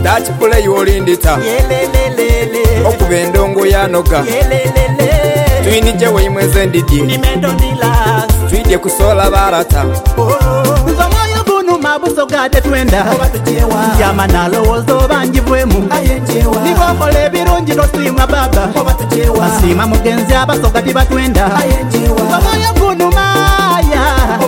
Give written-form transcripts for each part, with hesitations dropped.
nachipula yolindita okuba endongo yanoga twinije weimweze ndidye twidye kusola barata nzomoyo gunu mabusoga tetwenda yama nalowooza banjibwemu nibokola ebirungi tosimwa baba basima mugenzi abasoga tibatwenda nzomoyo gunu maya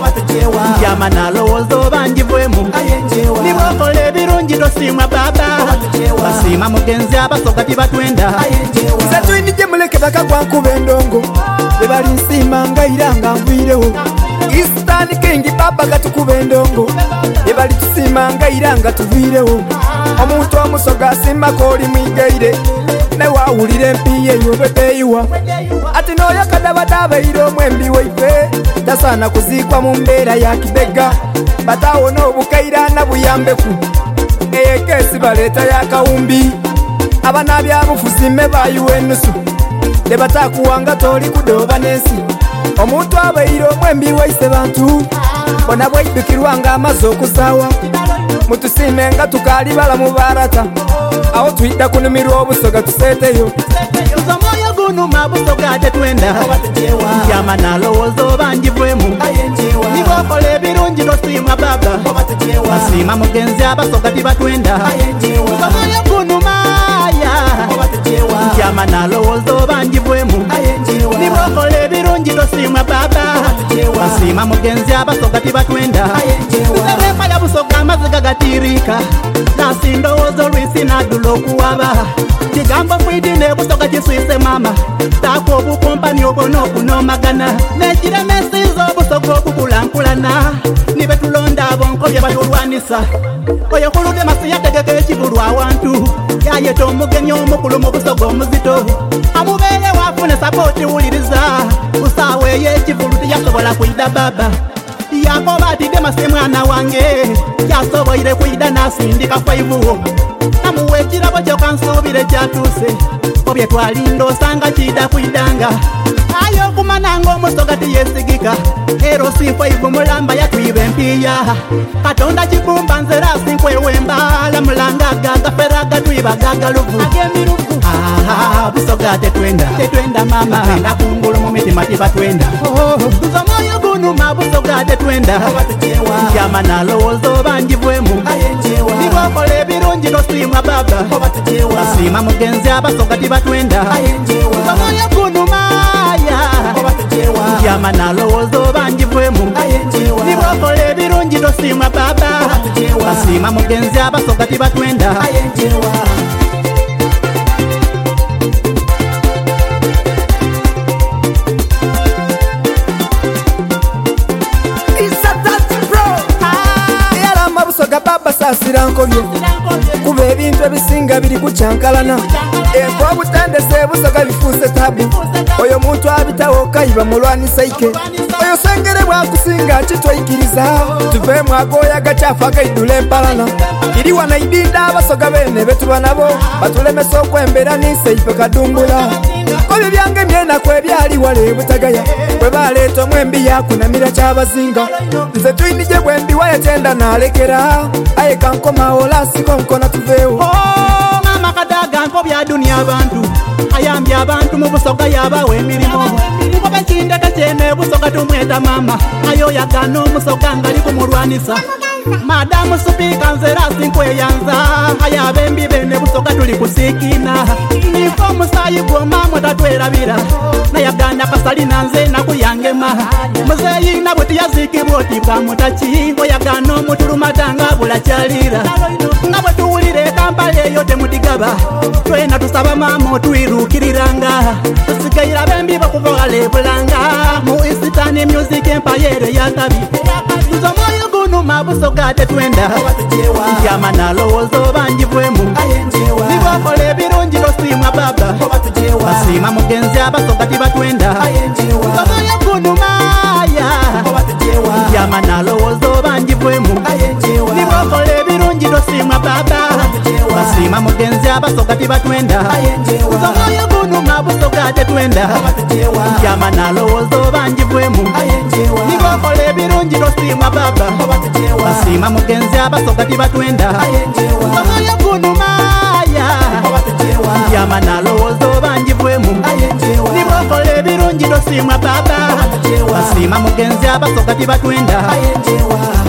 yama nalowooza banjibwemu nibokola ebirungi tosimwa baba basima mugenzi abasoga tibatwenda nze twinije muleke bakagwankuba endongo bebali nsima nga iranga nvirewo Eastern King baba katukuba endongo bebali tusima nga iranga tuvirewo omuntu omusoga asimako oli mwigaire newawulira empiye yobeteyiwa ati noyo kadabadabaire omwembi waife tasaana kuziikwa mu mbeera ya kibega batawo n'obukairana buyambeku eyekesi baleeta yakawumbi abana byabufuzi me bayiwa enusu tebatakuwanga toli kudoba n'ensi omuntu abaire omwembi waise bantu bona bwaidukirwa nga amaze okuzaawa mutusime nga tukaali balamu barata aho tuyita kunumirwa obusoga tuseeteyo nzomoyo gunu mabusoga tetwenda yama nalowooza banjibwemu nibokola ebirungi tosimwa baba basima mugenzi abasoga tibatwenda nzomoyo gunu maya yama nalowooza banjibwemu nibokola ebirungi tosimwa baba basima mugenzi abasoga tibatwenda nzewefa ya busoga amaziga gatirika nasindowooza olwisi nadula okuwaba kigambo mwidi nebusoga kiswise mama tako obukompani obwonokunomagana nekiremesiza obusoga okukulankulana nibetulonda abonko byebayolwanisa oyo kulude masi yategeka ekibulwa awantu yayeta omugenyi omukulu mu busoga omuzito amubeere wafune sapoti wuliriza usaawa ey'ekivulu tiyasobola kwida baba yakoba atide masi mwana wange yasoboire kwida nasindika faivuwo namuwa ekirabo kyokansuubire kyatuuse obye twalinda osanga kida kwidanga ayo okumananga omusoga tiyesigika ero sifaivu mulamba yatwiba empiya katonda kibumba nzerasi nkwewembala mulangaga gaferaga twibaga luvu busoga tetwenda mama twenda kungulu mu mitima tibatwenda nzomoyo gunu mabusoga tetwenda yama nalowooza banjibwemu nibokola ebirungi tosimwa baba basima mugenzi abasoga tibatwenda nzomoyo gunu maya yama nalowooza banjibwemu nibokola ebirungi tosimwa baba basima mugenzi abasoga tibatwenda baba sasira nkobye kuba ebintu ebisinga biri kucyankalana enko obutendese busoga bifuuse tabu oyo muntu abitawo kayiba mulwanisa ike oyo sengere bwakusinga kitwaikiriza tuveemu agooya gakyafu agaidula empalana iri wanaidinda abasoga bene betuba nabo batulemesa okwembera n'ise ife kadumbula kobyo byange myenaku ebyali wala ebutagaya bwe baleeta omwembi yakunamira kyabazinga nze twinije bwembi wayatenda nalekera aye kankomawo lasiko nkona tuveewo mama kadaga nko bya dunia abantu ayambye abantu mu busoga yabawe emirimu nkobe kindeka kyene busoga tumweta mama ayo yagana omusoga ngali kumulwanisa madamu supika nzerasi nkweyanza ayabembi bene busoga tuli kusikina nifo omusayi gwomamwe tatwerabira nayaganda kasalina nze nakuyangema muzeyina bwe tiyazikibwa oti bwamutaki oyagana omutulumatanga bulakyalira nga bwe tuwulira ekampala eyo temudigaba twena tusaba mama otwirukiriranga tusigaira bembi bakuvogalebulanga mu Eastern Music Empire yatabi nzomoyo gunu mabusoga tetwenda yama nalowooza banjibwemu nibokola ebirungi tosimwa baba basima mugenzi abasoga tibatwenda nzomoyo gunu maya yama nalowooza banjibwemu nibokola ebirungi tosimwa baba basima mugenzi abasoga tibatwenda nzomoyo gunu mabusoga tetwenda yama nalowooza banjibwemu nibokola ebirungi tosimwa baba basima mugenzi abasoga tibatwenda oyo gunumaya yama nalowooza oba njivwemu nibokola ebirungi tosimwa baba basima mugenzi abasoga tibatwenda